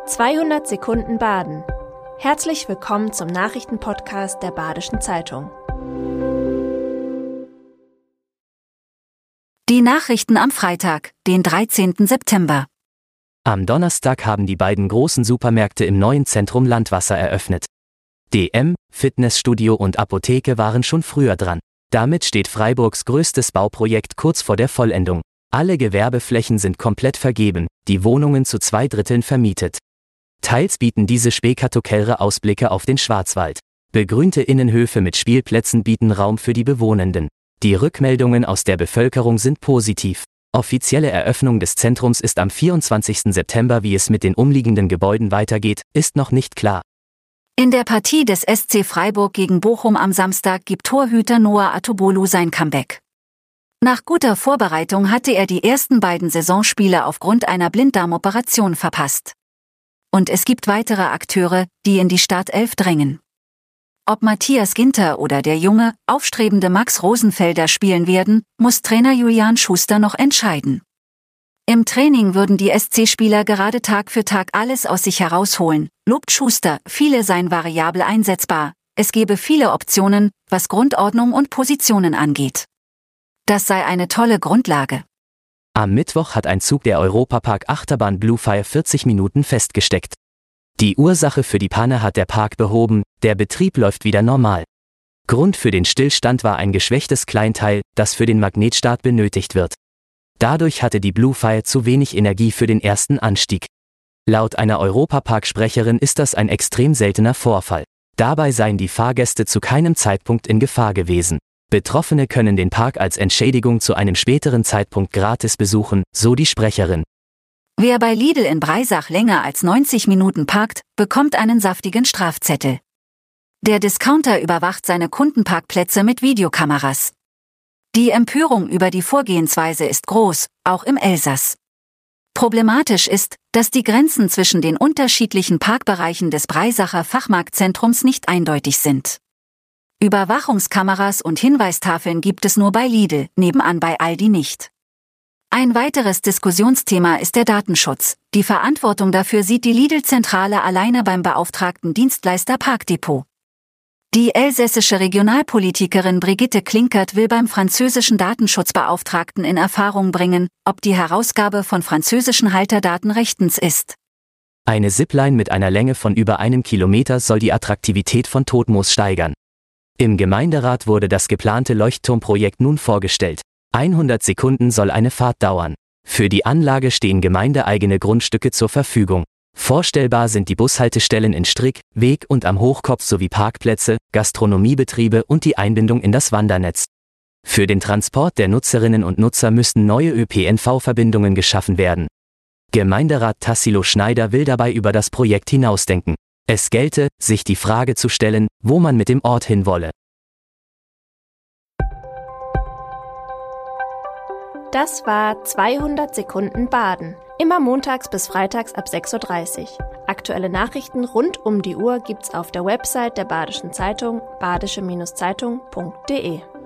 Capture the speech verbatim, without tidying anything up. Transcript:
zweihundert Sekunden Baden. Herzlich willkommen zum Nachrichtenpodcast der Badischen Zeitung. Die Nachrichten am Freitag, den dreizehnten September. Am Donnerstag haben die beiden großen Supermärkte im neuen Zentrum Landwasser eröffnet. D M, Fitnessstudio und Apotheke waren schon früher dran. Damit steht Freiburgs größtes Bauprojekt kurz vor der Vollendung. Alle Gewerbeflächen sind komplett vergeben, die Wohnungen zu zwei Dritteln vermietet. Teils bieten diese spektakuläre Ausblicke auf den Schwarzwald. Begrünte Innenhöfe mit Spielplätzen bieten Raum für die Bewohnenden. Die Rückmeldungen aus der Bevölkerung sind positiv. Offizielle Eröffnung des Zentrums ist am vierundzwanzigsten September. Wie es mit den umliegenden Gebäuden weitergeht, ist noch nicht klar. In der Partie des S C Freiburg gegen Bochum am Samstag gibt Torhüter Noah Atobolu sein Comeback. Nach guter Vorbereitung hatte er die ersten beiden Saisonspiele aufgrund einer Blinddarmoperation verpasst. Und es gibt weitere Akteure, die in die Startelf drängen. Ob Matthias Ginter oder der junge, aufstrebende Max Rosenfelder spielen werden, muss Trainer Julian Schuster noch entscheiden. Im Training würden die S C-Spieler gerade Tag für Tag alles aus sich herausholen, lobt Schuster, viele seien variabel einsetzbar, es gebe viele Optionen, was Grundordnung und Positionen angeht. Das sei eine tolle Grundlage. Am Mittwoch hat ein Zug der Europapark Achterbahn Bluefire vierzig Minuten festgesteckt. Die Ursache für die Panne hat der Park behoben, der Betrieb läuft wieder normal. Grund für den Stillstand war ein geschwächtes Kleinteil, das für den Magnetstart benötigt wird. Dadurch hatte die Bluefire zu wenig Energie für den ersten Anstieg. Laut einer Europapark-Sprecherin ist das ein extrem seltener Vorfall. Dabei seien die Fahrgäste zu keinem Zeitpunkt in Gefahr gewesen. Betroffene können den Park als Entschädigung zu einem späteren Zeitpunkt gratis besuchen, so die Sprecherin. Wer bei Lidl in Breisach länger als neunzig Minuten parkt, bekommt einen saftigen Strafzettel. Der Discounter überwacht seine Kundenparkplätze mit Videokameras. Die Empörung über die Vorgehensweise ist groß, auch im Elsass. Problematisch ist, dass die Grenzen zwischen den unterschiedlichen Parkbereichen des Breisacher Fachmarktzentrums nicht eindeutig sind. Überwachungskameras und Hinweistafeln gibt es nur bei Lidl, nebenan bei Aldi nicht. Ein weiteres Diskussionsthema ist der Datenschutz. Die Verantwortung dafür sieht die Lidl-Zentrale alleine beim beauftragten Dienstleister Parkdepot. Die elsässische Regionalpolitikerin Brigitte Klinkert will beim französischen Datenschutzbeauftragten in Erfahrung bringen, ob die Herausgabe von französischen Halterdaten rechtens ist. Eine Zipline mit einer Länge von über einem Kilometer soll die Attraktivität von Todtmoos steigern. Im Gemeinderat wurde das geplante Leuchtturmprojekt nun vorgestellt. hundert Sekunden soll eine Fahrt dauern. Für die Anlage stehen gemeindeeigene Grundstücke zur Verfügung. Vorstellbar sind die Bushaltestellen in Strick, Weg und am Hochkopf sowie Parkplätze, Gastronomiebetriebe und die Einbindung in das Wandernetz. Für den Transport der Nutzerinnen und Nutzer müssten neue Ö P N V-Verbindungen geschaffen werden. Gemeinderat Tassilo Schneider will dabei über das Projekt hinausdenken. Es gelte, sich die Frage zu stellen, wo man mit dem Ort hinwolle. Das war zweihundert Sekunden Baden. Immer montags bis freitags ab sechs Uhr dreißig. Aktuelle Nachrichten rund um die Uhr gibt's auf der Website der Badischen Zeitung badische Zeitung punkt de.